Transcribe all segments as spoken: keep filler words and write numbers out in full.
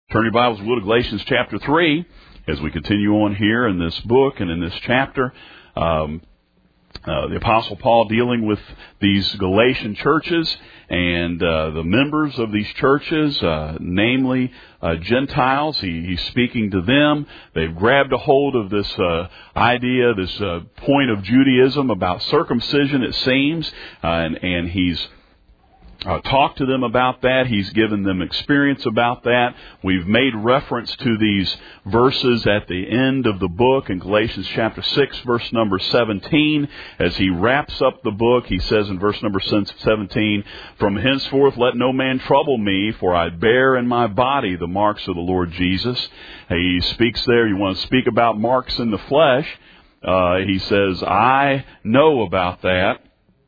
Turn your Bibles, go to Galatians chapter three as we continue on here in this book and in this chapter. Um, uh, the Apostle Paul dealing with these Galatian churches and uh, the members of these churches, uh, namely uh, Gentiles. He, he's speaking to them. They've grabbed a hold of this uh, idea, this uh, point of Judaism about circumcision, it seems, uh, and, and he's Uh, talked to them about that. He's given them experience about that. We've made reference to these verses at the end of the book in Galatians chapter six, verse number seventeen. As he wraps up the book, he says in verse number seventeen, "From henceforth let no man trouble me, for I bear in my body the marks of the Lord Jesus." He speaks there. You want to speak about marks in the flesh. Uh, he says, "I know about that.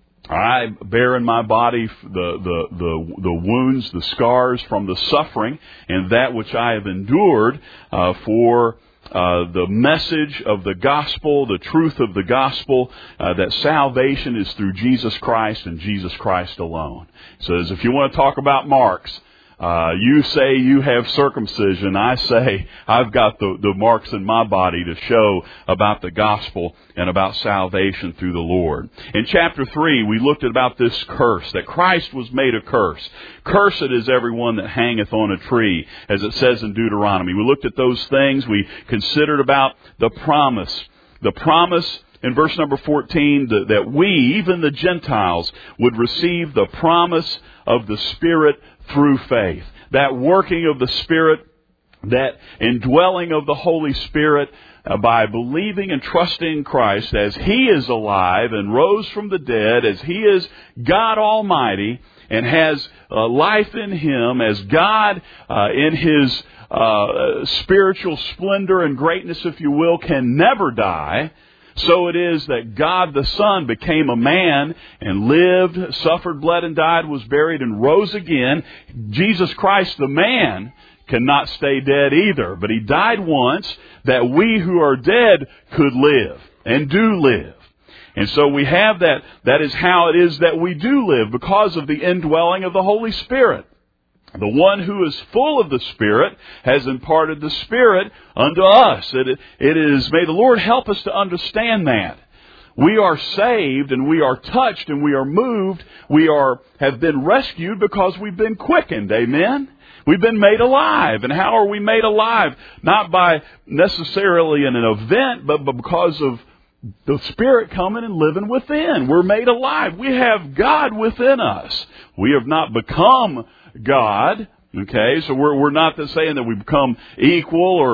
I bear in my body the, the, the, the wounds, the scars from the suffering, and that which I have endured uh, for uh, the message of the gospel, the truth of the gospel, uh, that salvation is through Jesus Christ and Jesus Christ alone." He says, if you want to talk about marks, Uh, you say you have circumcision. I say I've got the, the marks in my body to show about the gospel and about salvation through the Lord. In chapter three, we looked at about this curse, that Christ was made a curse. "Cursed is everyone that hangeth on a tree," as it says in Deuteronomy. We looked at those things. We considered about the promise. The promise in verse number fourteen, that, that we, even the Gentiles, would receive the promise of the Spirit through faith. That working of the Spirit, that indwelling of the Holy Spirit uh, by believing and trusting Christ as He is alive and rose from the dead, as He is God Almighty and has uh, life in Him, as God uh, in His uh, spiritual splendor and greatness, if you will, can never die. So it is that God the Son became a man and lived, suffered, bled, and died, was buried, and rose again. Jesus Christ, the man, cannot stay dead either. But He died once that we who are dead could live and do live. And so we have that. That is how it is that we do live, because of the indwelling of the Holy Spirit. The one who is full of the Spirit has imparted the Spirit unto us. It, it is, may the Lord help us to understand that. We are saved and we are touched and we are moved. We are have been rescued because we've been quickened. Amen? We've been made alive. And how are we made alive? Not by necessarily in an event, but because of the Spirit coming and living within. We're made alive. We have God within us. We have not become God, okay? So we're we're not saying that we become equal or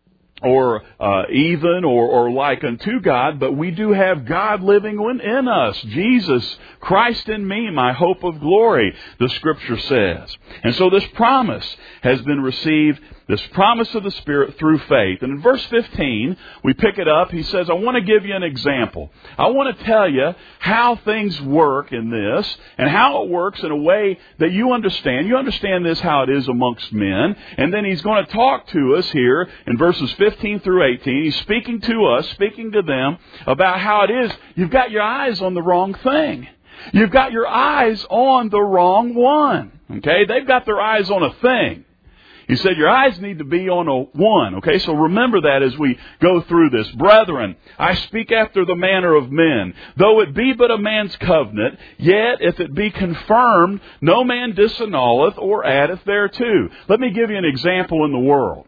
or uh, even or, or like unto God, but we do have God living in us. Jesus, Christ in me, my hope of glory, the Scripture says. And so this promise has been received, this promise of the Spirit through faith. And in verse fifteen, we pick it up. He says, I want to give you an example. I want to tell you how things work in this and how it works in a way that you understand. You understand this, how it is amongst men. And then he's going to talk to us here in verses fifteen through eighteen. He's speaking to us, speaking to them about how it is. You've got your eyes on the wrong thing. You've got your eyes on the wrong one. Okay? They've got their eyes on a thing. He said your eyes need to be on a one. Okay, so remember that as we go through this. "Brethren, I speak after the manner of men. Though it be but a man's covenant, yet if it be confirmed, no man disannulleth or addeth thereto." Let me give you an example in the world.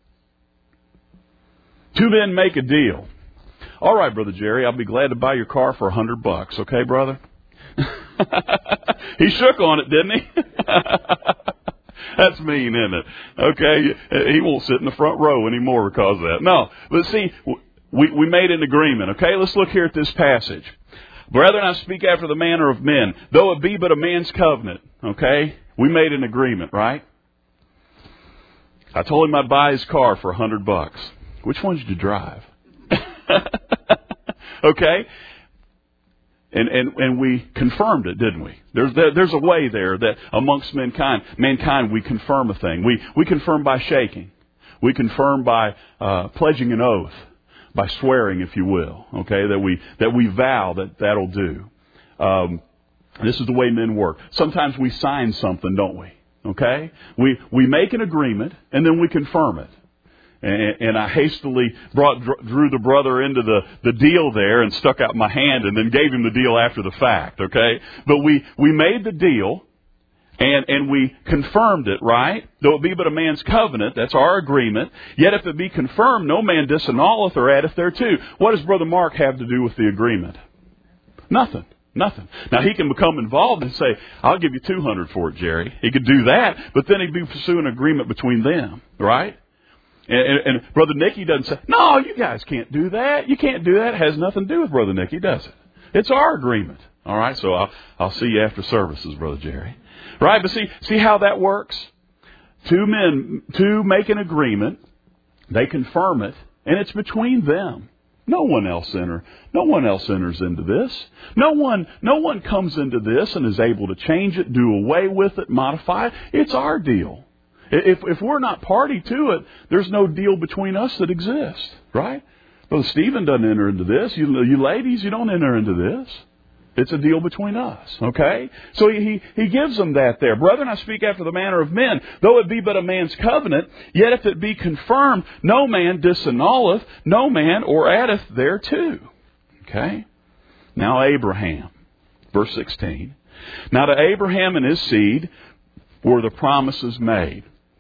Two men make a deal. "All right, Brother Jerry, I'll be glad to buy your car for a hundred bucks. Okay, brother?" He shook on it, didn't he? That's mean, isn't it? Okay, he won't sit in the front row anymore because of that. No, but see, we, we made an agreement. Okay, let's look here at this passage. "Brethren, I speak after the manner of men. Though it be but a man's covenant." Okay, we made an agreement, right? I told him I'd buy his car for a hundred bucks. Which one did you drive? Okay. And, and, and we confirmed it, didn't we? There's, there, there's a way there that amongst mankind, mankind, we confirm a thing. We, we confirm by shaking. We confirm by uh, pledging an oath, by swearing, if you will. Okay, that we that we vow that that'll do. Um, this is the way men work. Sometimes we sign something, don't we? Okay? We, we make an agreement, and then we confirm it. And, and I hastily brought, drew the brother into the, the deal there and stuck out my hand and then gave him the deal after the fact, okay? But we, we made the deal, and, and we confirmed it, right? Though it be but a man's covenant, that's our agreement. Yet if it be confirmed, no man disannulleth or addeth thereto. What does Brother Mark have to do with the agreement? Nothing. Nothing. Now, he can become involved and say, I'll give you two hundred for it, Jerry. He could do that, but then he'd be pursuing an agreement between them, right? And, and, and Brother Nicky doesn't say, no, you guys can't do that. You can't do that. It has nothing to do with Brother Nicky, does it? It's our agreement. All right, so I'll, I'll see you after services, Brother Jerry. Right, but see, see how that works? Two men, two make an agreement. They confirm it, and it's between them. No one else enter. No one else enters into this. No one, no one comes into this and is able to change it, do away with it, modify it. It's our deal. If if we're not party to it, there's no deal between us that exists, right? Brother Stephen doesn't enter into this. You, you ladies, you don't enter into this. It's a deal between us, okay? So he, he gives them that there. Brethren, I speak after the manner of men. Though it be but a man's covenant, yet if it be confirmed, no man disannulleth, no man or addeth thereto. Okay? Now Abraham, verse sixteen. Now to Abraham and his seed were the promises made.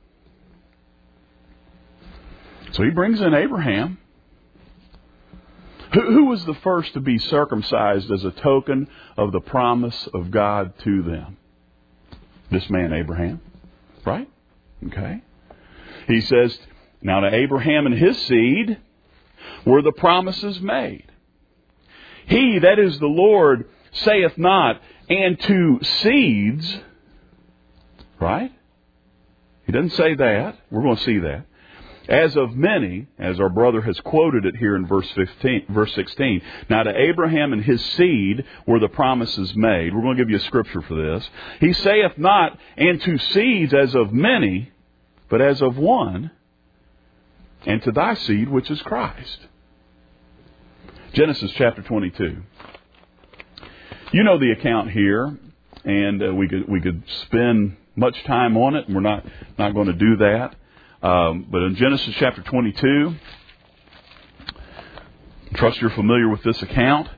So he brings in Abraham. Who, who was the first to be circumcised as a token of the promise of God to them? This man, Abraham. Right? Okay. He says, now to Abraham and his seed were the promises made. He, that is the Lord, saith not, and to seeds. Right? He doesn't say that. We're going to see that. As of many, as our brother has quoted it here in verse fifteen, verse sixteen. Now to Abraham and his seed were the promises made. We're going to give you a scripture for this. He saith not, and to seeds as of many, but as of one, and to thy seed, which is Christ. Genesis chapter twenty-two. You know the account here, and uh, we could we could spend much time on it, and we're not not going to do that. Um, but in Genesis chapter twenty-two, I trust you're familiar with this account.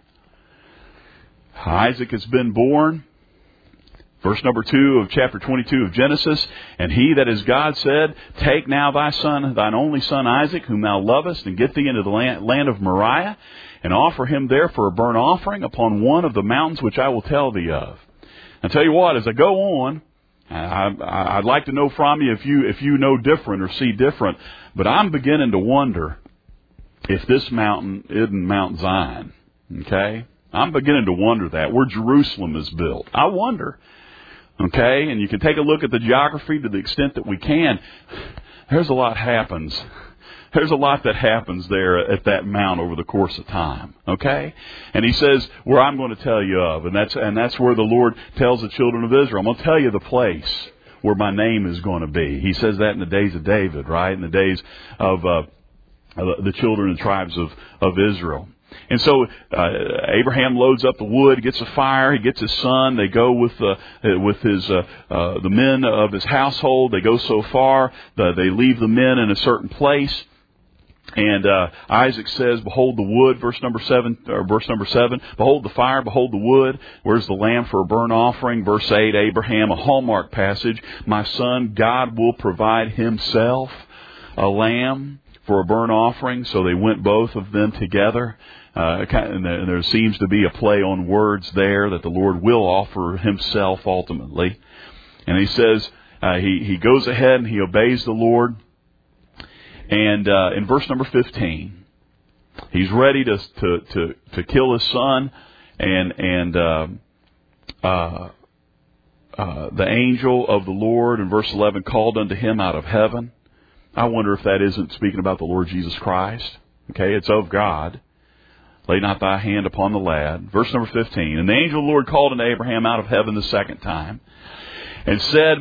Isaac has been born. Verse number two of chapter twenty-two of Genesis. And he, that is God, said, take now thy son, thine only son Isaac, whom thou lovest, and get thee into the land, land of Moriah, and offer him there for a burnt offering upon one of the mountains which I will tell thee of. I tell you what, as I go on, I, I'd like to know from you if you if you know different or see different, but I'm beginning to wonder if this mountain isn't Mount Zion. Okay, I'm beginning to wonder that where Jerusalem is built. I wonder. Okay, and you can take a look at the geography to the extent that we can. There's a lot happens. There's a lot that happens there at that mount over the course of time. Okay? And he says, where I'm going to tell you of. And that's and that's where the Lord tells the children of Israel, I'm going to tell you the place where my name is going to be. He says that in the days of David, right? In the days of uh, the children and tribes of, of Israel. And so uh, Abraham loads up the wood, gets a fire, he gets his son. They go with uh, with his uh, uh, the men of his household. They go so far, the, they leave the men in a certain place. And uh, Isaac says, behold the wood, verse number seven, or verse number seven, behold the fire, behold the wood, where's the lamb for a burnt offering? Verse eight, Abraham, a hallmark passage, my son, God will provide himself a lamb for a burnt offering. So they went both of them together. Uh, and there seems to be a play on words there that the Lord will offer himself ultimately. And he says, uh, he, he goes ahead and he obeys the Lord. And uh, in verse number fifteen, he's ready to to to, to kill his son, and and uh, uh, uh, the angel of the Lord in verse eleven called unto him out of heaven. I wonder if that isn't speaking about the Lord Jesus Christ. Okay, it's of God. Lay not thy hand upon the lad. Verse number fifteen. And the angel of the Lord called unto Abraham out of heaven the second time, and said,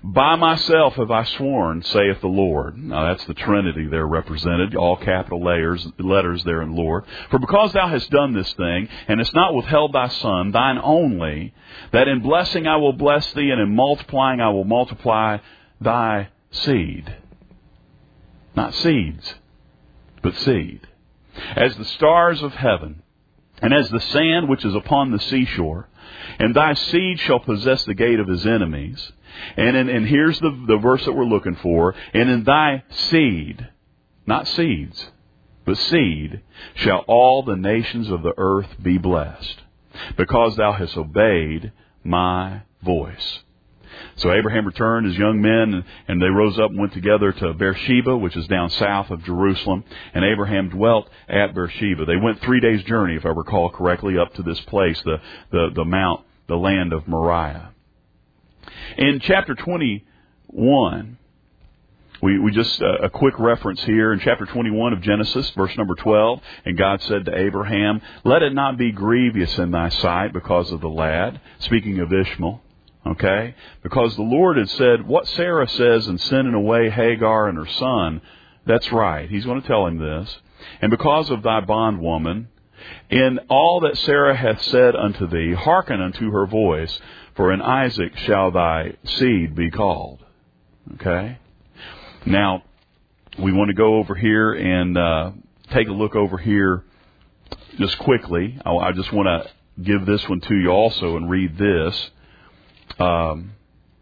By myself have I sworn, saith the Lord. Now that's the Trinity there represented, all capital layers, letters there in Lord. For because thou hast done this thing, and hast not withheld thy son, thine only, that in blessing I will bless thee, and in multiplying I will multiply thy seed. Not seeds, but seed. As the stars of heaven, and as the sand which is upon the seashore, and thy seed shall possess the gate of his enemies. And in, and here's the, the verse that we're looking for. And in thy seed, not seeds, but seed, shall all the nations of the earth be blessed, because thou hast obeyed my voice. So Abraham returned, his young men, and they rose up and went together to Beersheba, which is down south of Jerusalem. And Abraham dwelt at Beersheba. They went three days' journey, if I recall correctly, up to this place, the, the, the mount, the land of Moriah. In chapter twenty-one, we, we just, uh, a quick reference here. In chapter twenty-one of Genesis, verse number twelve, and God said to Abraham, let it not be grievous in thy sight because of the lad, speaking of Ishmael. Okay? Because the Lord had said, what Sarah says in sending away Hagar and her son, that's right. He's going to tell him this. And because of thy bondwoman, in all that Sarah hath said unto thee, hearken unto her voice, for in Isaac shall thy seed be called. Okay? Now, we want to go over here and uh, take a look over here just quickly. I, I just want to give this one to you also and read this. Um,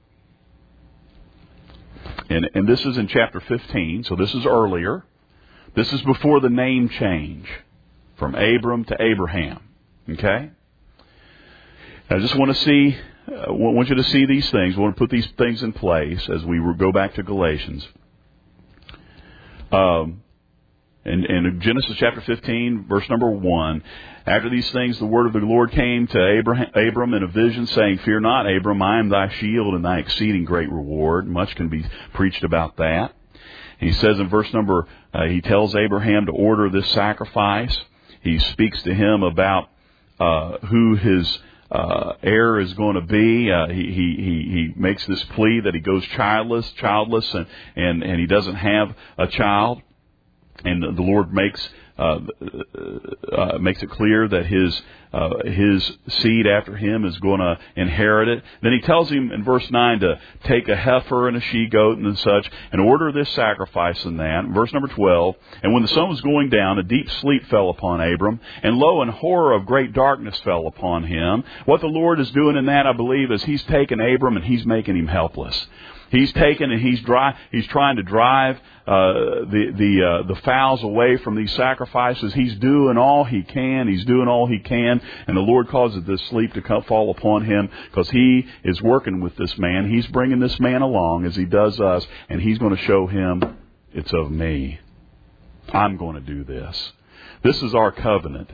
and, and this is in chapter fifteen, so this is earlier. This is before the name change from Abram to Abraham. Okay? I just want to see, I uh, want you to see these things. I want to put these things in place as we go back to Galatians. Um, in, in Genesis chapter fifteen, verse number one, after these things, the word of the Lord came to Abraham, Abram in a vision, saying, fear not, Abram, I am thy shield and thy exceeding great reward. Much can be preached about that. And he says in verse number, uh, he tells Abraham to order this sacrifice. He speaks to him about uh, who his uh, heir is going to be. Uh, he, he, he, he makes this plea that he goes childless, childless, and, and, and he doesn't have a child. And the Lord makes uh, uh, makes it clear that his uh, his seed after him is going to inherit it. Then he tells him in verse nine to take a heifer and a she-goat and such and order this sacrifice and that. Verse number twelve, and when the sun was going down, a deep sleep fell upon Abram, and lo, an horror of great darkness fell upon him. What the Lord is doing in that, I believe, is He's taking Abram and He's making him helpless. He's taken and he's dry, he's trying to drive uh, the the uh, the fowls away from these sacrifices. He's doing all he can. He's doing all he can, and the Lord causes this sleep to come, fall upon him because He is working with this man. He's bringing this man along as He does us, and He's going to show him it's of me. I'm going to do this. This is our covenant.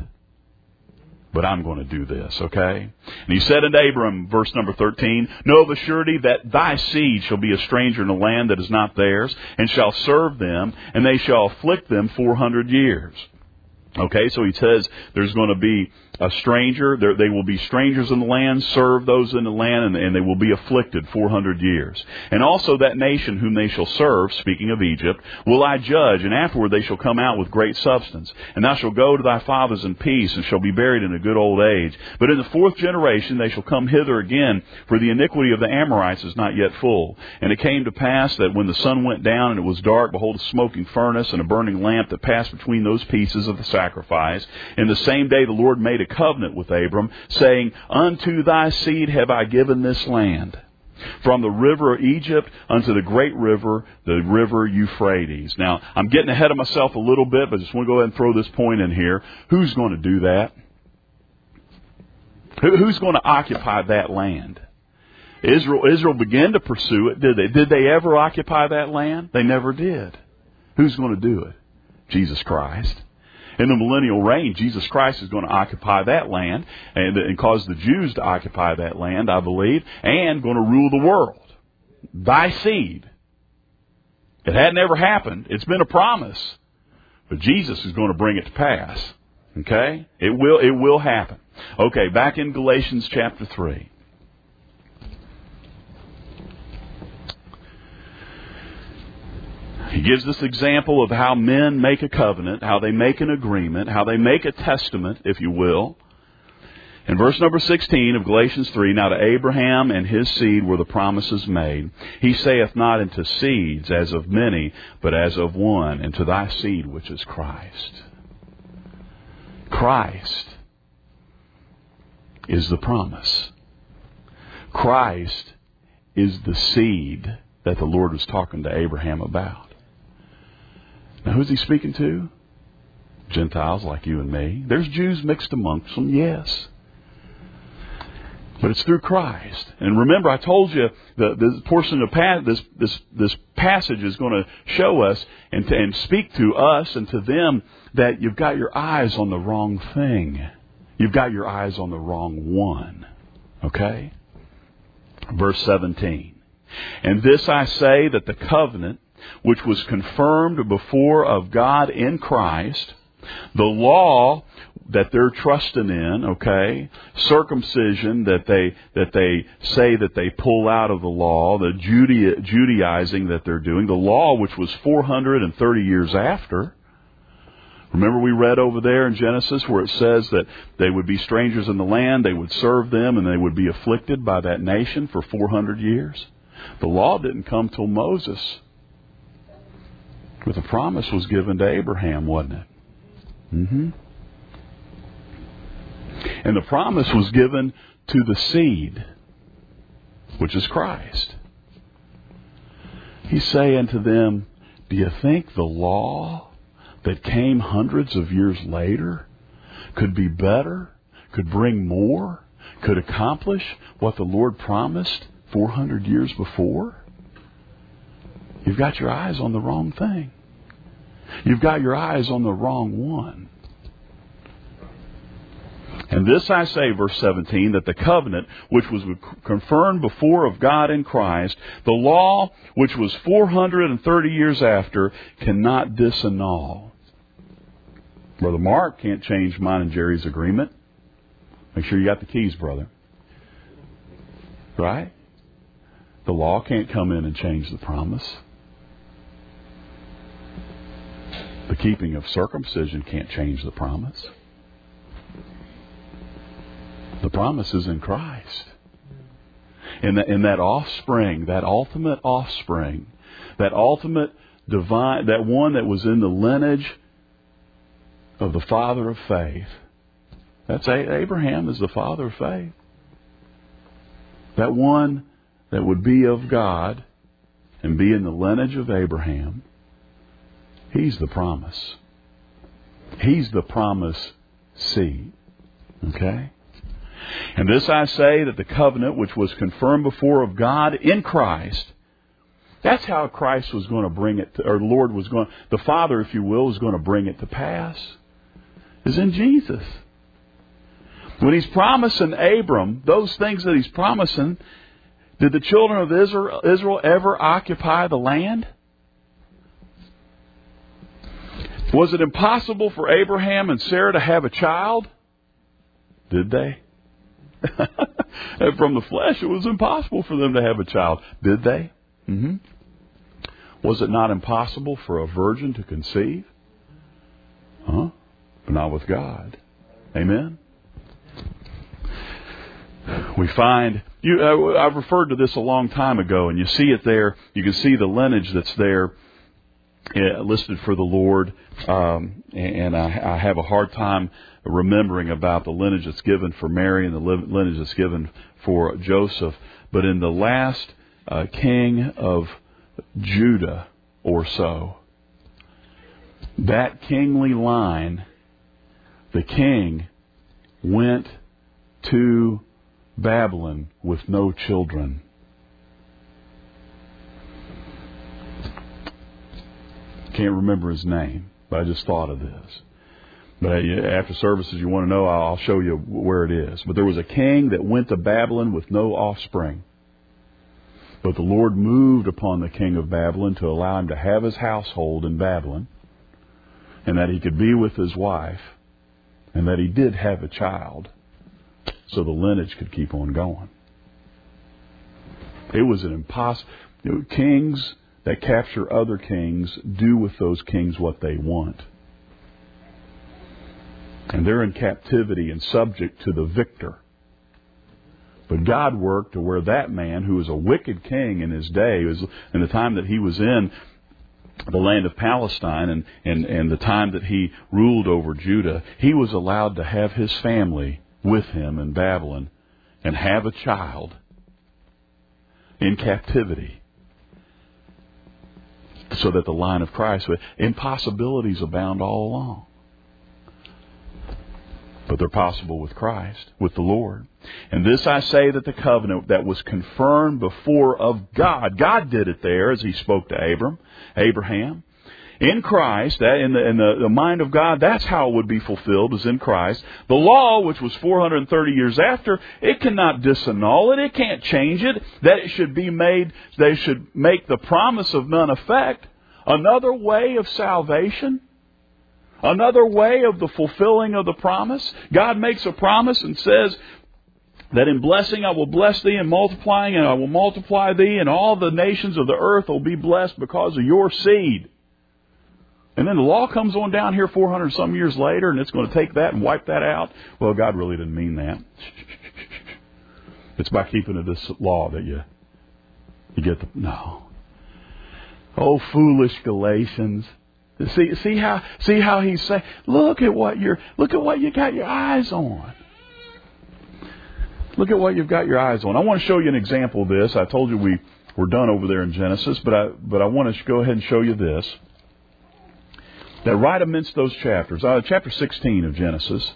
But I'm going to do this, okay? And he said unto Abram, verse number thirteen, know of a surety that thy seed shall be a stranger in a land that is not theirs, and shall serve them, and they shall afflict them four hundred years. Okay, so he says there's going to be a stranger. There, they will be strangers in the land, serve those in the land, and, and they will be afflicted four hundred years. And also that nation whom they shall serve, speaking of Egypt, will I judge, and afterward they shall come out with great substance. And thou shalt go to thy fathers in peace, and shall be buried in a good old age. But in the fourth generation they shall come hither again, for the iniquity of the Amorites is not yet full. And it came to pass that when the sun went down, and it was dark, behold, a smoking furnace and a burning lamp that passed between those pieces of the sacrifice. And the same day the Lord made a covenant with Abram, saying, unto thy seed have I given this land, from the river of Egypt unto the great river, the river Euphrates. Now, I'm getting ahead of myself a little bit, but I just want to go ahead and throw this point in here. Who's going to do that? Who's going to occupy that land? Israel, Israel began to pursue it, did they? Did they ever occupy that land? They never did. Who's going to do it? Jesus Christ. In the millennial reign, Jesus Christ is going to occupy that land and, and cause the Jews to occupy that land, I believe, and going to rule the world. Thy seed. It had never happened. It's been a promise. But Jesus is going to bring it to pass. Okay? It will, it will happen. Okay, back in Galatians chapter three. He gives this example of how men make a covenant, how they make an agreement, how they make a testament, if you will. In verse number sixteen of Galatians three, now to Abraham and his seed were the promises made. He saith not unto seeds as of many, but as of one, and to thy seed which is Christ. Christ is the promise. Christ is the seed that the Lord was talking to Abraham about. Now, who's he speaking to? Gentiles like you and me. There's Jews mixed amongst them, yes. But it's through Christ. And remember, I told you that this portion of pa- this this this passage is going to show us and, to, and speak to us and to them that you've got your eyes on the wrong thing. You've got your eyes on the wrong one. Okay? Verse seventeen. And this I say, that the covenant which was confirmed before of God in Christ, the law that they're trusting in, okay, circumcision that they that they say that they pull out of the law, the Judea, Judaizing that they're doing, the law which was four hundred thirty years after. Remember we read over there in Genesis where it says that they would be strangers in the land, they would serve them, and they would be afflicted by that nation for four hundred years. The law didn't come till Moses. But the promise was given to Abraham, wasn't it? Mm-hmm. And the promise was given to the seed, which is Christ. He's saying to them, do you think the law that came hundreds of years later could be better, could bring more, could accomplish what the Lord promised four hundred years before? You've got your eyes on the wrong thing. You've got your eyes on the wrong one. And this I say, verse seventeen, that the covenant which was confirmed before of God in Christ, the law which was four hundred thirty years after, cannot disannul. Brother Mark can't change mine and Jerry's agreement. Make sure you got the keys, brother. Right? The law can't come in and change the promise. The keeping of circumcision can't change the promise. The promise is in Christ. In that, in that offspring, that ultimate offspring, that ultimate divine, that one that was in the lineage of the father of faith. That's Abraham is the father of faith. That one that would be of God and be in the lineage of Abraham. He's the promise. He's the promise seed. Okay? And this I say, that the covenant which was confirmed before of God in Christ, that's how Christ was going to bring it, to, or the Lord was going, the Father, if you will, was going to bring it to pass, is in Jesus. When He's promising Abram, those things that He's promising, did the children of Israel, Israel ever occupy the land? Was it impossible for Abraham and Sarah to have a child? Did they? From the flesh, it was impossible for them to have a child. Did they? Mm-hmm. Was it not impossible for a virgin to conceive? Huh? But not with God. Amen? We find, you, uh, I've referred to this a long time ago, and you see it there. You can see the lineage that's there uh, listed for the Lord. Um, and I, I have a hard time remembering about the lineage that's given for Mary and the lineage that's given for Joseph. But in the last uh, king of Judah or so, that kingly line, the king went to Babylon with no children. Can't remember his name, but I just thought of this. But after services, you want to know, I'll show you where it is. But there was a king that went to Babylon with no offspring. But the Lord moved upon the king of Babylon to allow him to have his household in Babylon, and that he could be with his wife, and that he did have a child, so the lineage could keep on going. It was an impossible. Kings that capture other kings do with those kings what they want. And they're in captivity and subject to the victor. But God worked to where that man, who was a wicked king in his day, was in the time that he was in the land of Palestine and, and, and the time that he ruled over Judah, he was allowed to have his family with him in Babylon and have a child in captivity, so that the line of Christ would... Impossibilities abound all along. But they're possible with Christ, with the Lord. And this I say, that the covenant that was confirmed before of God, God did it there as He spoke to Abram, Abraham. In Christ, that in, the, in the, the mind of God, that's how it would be fulfilled, is in Christ. The law, which was four hundred thirty years after, it cannot disannul it. It can't change it. That it should be made, they should make the promise of none effect. Another way of salvation. Another way of the fulfilling of the promise. God makes a promise and says that in blessing I will bless thee, and multiplying and I will multiply thee, and all the nations of the earth will be blessed because of your seed. And then the law comes on down here four hundred some years later, and it's going to take that and wipe that out. Well, God really didn't mean that. It's by keeping of this law that you, you get the... No. Oh, foolish Galatians. See, see how, see how he's saying, look at what you're, look at what you got your eyes on. Look at what you've got your eyes on. I want to show you an example of this. I told you we were done over there in Genesis, but I, but I want to go ahead and show you this. That right amidst those chapters, uh, chapter sixteen of Genesis,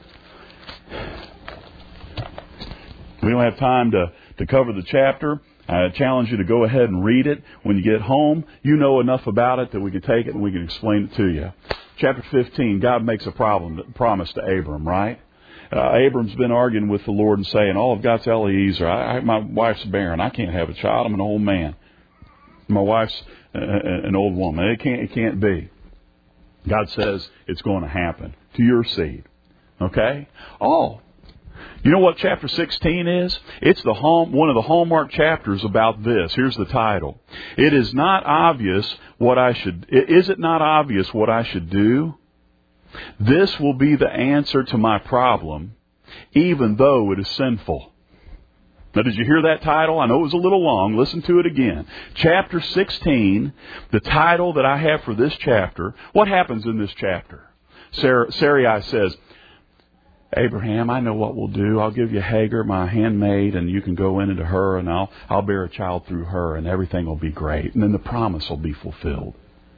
we don't have time to, to cover the chapter. I challenge you to go ahead and read it. When you get home, you know enough about it that we can take it and we can explain it to you. Chapter fifteen, God makes a problem, promise to Abram, right? Uh, Abram's been arguing with the Lord and saying, all I've got's Eliezer. I, I, my wife's barren. I can't have a child. I'm an old man. My wife's uh, an old woman. It can't, it can't be. God says it's going to happen to your seed. Okay? Oh, you know what chapter sixteen is? It's the home, one of the hallmark chapters about this. Here's the title. It is not obvious what I should, is it not obvious what I should do? This will be the answer to my problem, even though it is sinful. Now, did you hear that title? I know it was a little long. Listen to it again. Chapter sixteen, the title that I have for this chapter. What happens in this chapter? Sarah, Sarai says, Abraham, I know what we'll do. I'll give you Hagar, my handmaid, and you can go in into her, and I'll, I'll bear a child through her, and everything will be great. And then the promise will be fulfilled.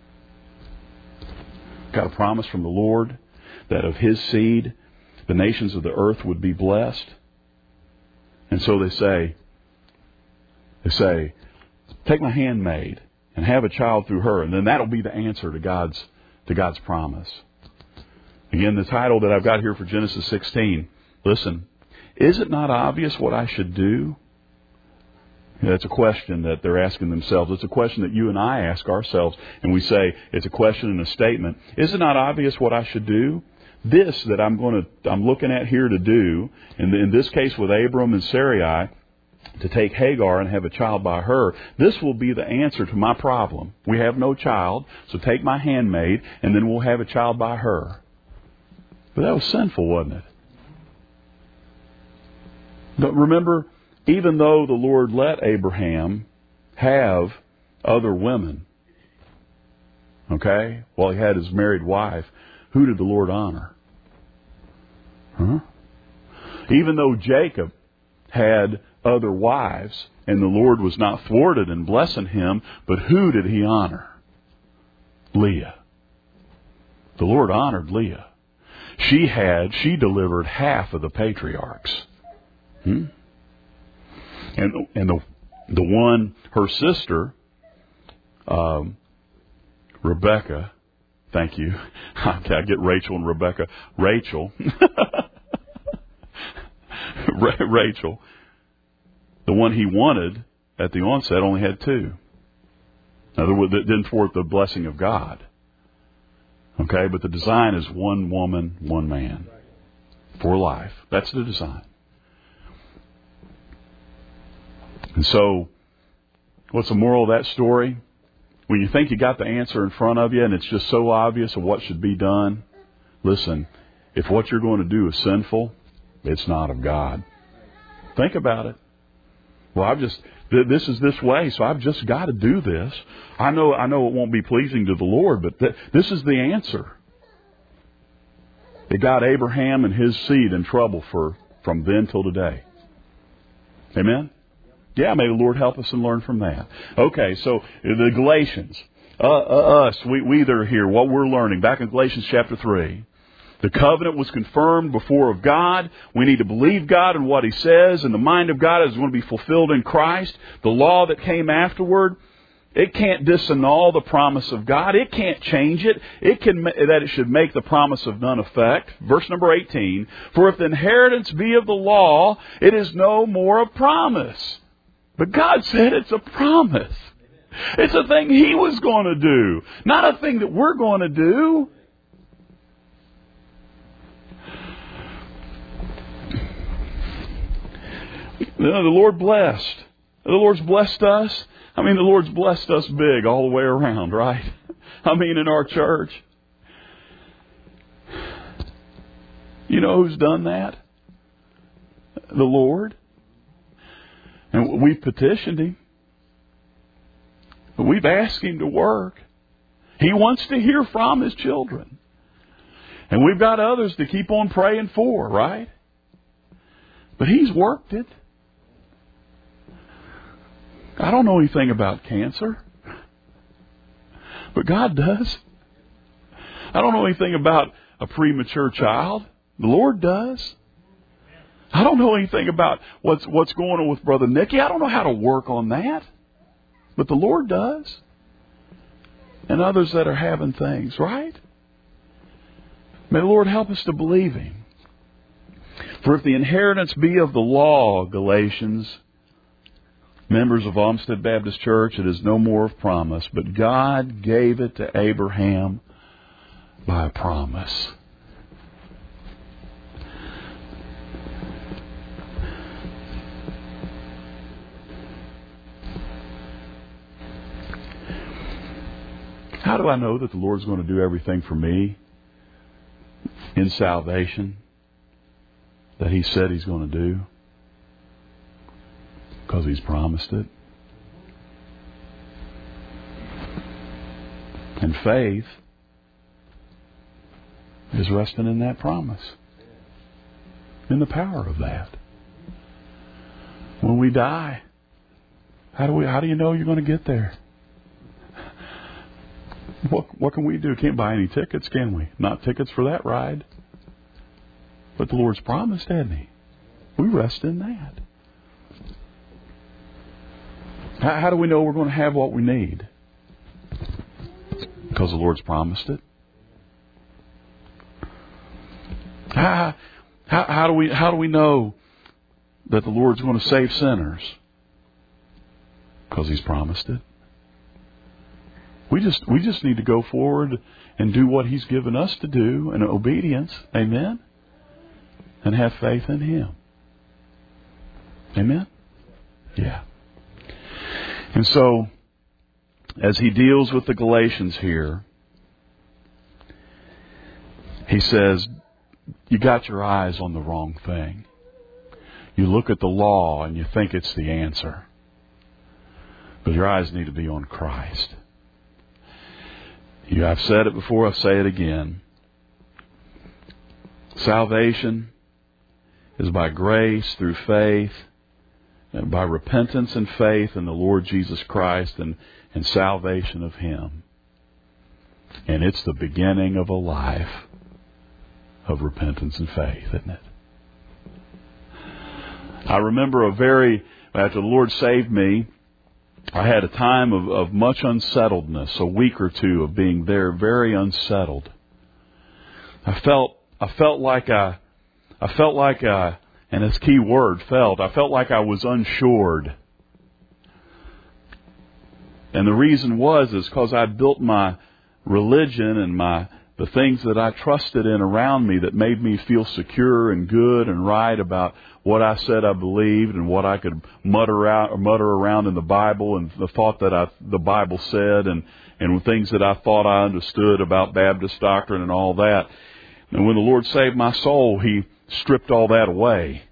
Got a promise from the Lord that of His seed, the nations of the earth would be blessed. And so they say, they say, take my handmaid and have a child through her, and then that'll be the answer to God's, to God's promise. Again, the title that I've got here for Genesis sixteen. Listen, is it not obvious what I should do? That's a question that they're asking themselves. It's a question that you and I ask ourselves, and we say it's a question and a statement. Is it not obvious what I should do? This that I'm going to, I'm looking at here to do, in, in this case with Abram and Sarai, to take Hagar and have a child by her, this will be the answer to my problem. We have no child, so take my handmaid, and then we'll have a child by her. But that was sinful, wasn't it? But remember, even though the Lord let Abraham have other women, okay, while he had his married wife, who did the Lord honor? Huh? Even though Jacob had other wives, and the Lord was not thwarted in blessing him, but who did He honor? Leah. The Lord honored Leah. She had, she delivered half of the patriarchs. Hmm? And and the the one, her sister, um, Rebecca, thank you. I get Rachel and Rebecca. Rachel. Rachel. The one he wanted at the onset only had two. In other words, that didn't thwart the blessing of God. Okay, but the design is one woman, one man for life. That's the design. And so, what's the moral of that story? when you think you got the answer in front of you and it's just so obvious of what should be done, listen, if what you're going to do is sinful, it's not of God. Think about it. Well, I've just, this is this way, so I've just got to do this. I know, I know it won't be pleasing to the Lord, but th- this is the answer. It got Abraham and his seed in trouble for from then till today. Amen? Yeah, may the Lord help us and learn from that. Okay, so the Galatians, uh, uh, us, we, we either hear what we're learning. Back in Galatians chapter three, the covenant was confirmed before of God. We need to believe God and what He says, and the mind of God is going to be fulfilled in Christ. The law that came afterward, it can't disannul the promise of God. It can't change it. It can that it should make the promise of none effect. Verse number eighteen, for if the inheritance be of the law, it is no more a promise. But God said it's a promise. It's a thing He was going to do, not a thing that we're going to do. The Lord blessed. The Lord's blessed us. I mean, the Lord's blessed us big all the way around, right? I mean, in our church. You know who's done that? The Lord. And we've petitioned Him. We've asked Him to work. He wants to hear from His children. And we've got others to keep on praying for, right? But He's worked it. I don't know anything about cancer, but God does. I don't know anything about a premature child. The Lord does. I don't know anything about what's what's going on with Brother Nicky. I don't know how to work on that, but the Lord does. And others that are having things, right? May the Lord help us to believe Him. For if the inheritance be of the law, Galatians, members of Olmsted Baptist Church, it is no more of promise, but God gave it to Abraham by a promise. How do I know that the Lord's going to do everything for me in salvation that He said He's going to do? Because He's promised it. And faith is resting in that promise, in the power of that. When we die, how do we? How do you know you're going to get there? What, what can we do? Can't buy any tickets, can we? Not tickets for that ride. But the Lord's promised, hasn't He? We rest in that. How, how do we know we're going to have what we need? Because the Lord's promised it. How, how, how do we how do we know that the Lord's going to save sinners? Because He's promised it. We just we just need to go forward and do what He's given us to do in obedience. Amen? And have faith in Him. Amen? Yeah. And so, as he deals with the Galatians here, he says, you got your eyes on the wrong thing. You look at the law and you think it's the answer. But your eyes need to be on Christ. You, I've said it before, I'll say it again. Salvation is by grace through faith, and by repentance and faith in the Lord Jesus Christ and, and salvation of Him. And it's the beginning of a life of repentance and faith, isn't it? I remember a very, after the Lord saved me, I had a time of, of much unsettledness, a week or two of being there, very unsettled. I felt, I felt like I, I felt like I, and this key word, felt, I felt like I was unshored. And the reason was is because I'd built my religion and my the things that I trusted in around me that made me feel secure and good and right about what I said I believed and what I could mutter out or mutter around in the Bible and the thought that I, the Bible said and, and things that I thought I understood about Baptist doctrine and all that. And when the Lord saved my soul, He stripped all that away.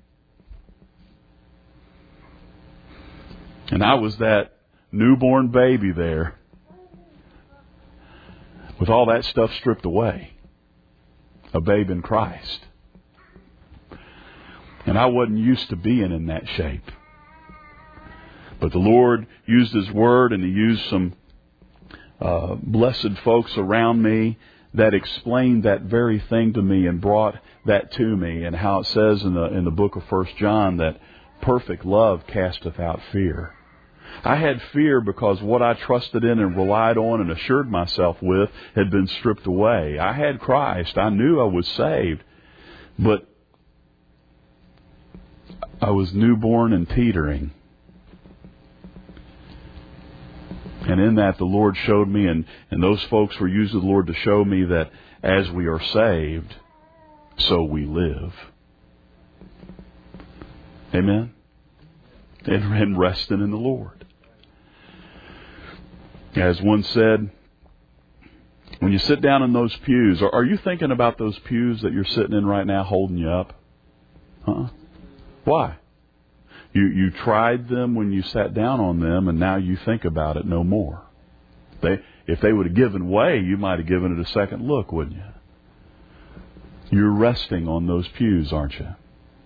And I was that newborn baby there with all that stuff stripped away. A babe in Christ. And I wasn't used to being in that shape. But the Lord used His Word, and He used some uh, blessed folks around me that explained that very thing to me and brought that to me. And how it says in the in the book of First John that perfect love casteth out fear. I had fear because what I trusted in and relied on and assured myself with had been stripped away. I had Christ. I knew I was saved. But I was newborn and teetering. And in that, the Lord showed me, and, and those folks were using the Lord to show me that as we are saved, so we live. Amen? And, and resting in the Lord. As one said, when you sit down in those pews, are, are you thinking about those pews that you're sitting in right now holding you up? Huh? Why? You you tried them when you sat down on them, and now you think about it no more. They, if they would have given way, you might have given it a second look, wouldn't you? You're resting on those pews, aren't you?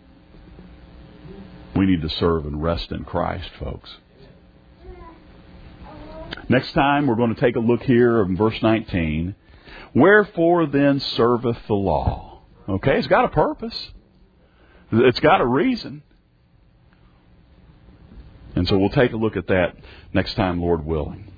We need to serve and rest in Christ, folks. Next time, we're going to take a look here in verse nineteen. Wherefore then serveth the law? Okay, it's got a purpose. It's got a reason. And so we'll take a look at that next time, Lord willing.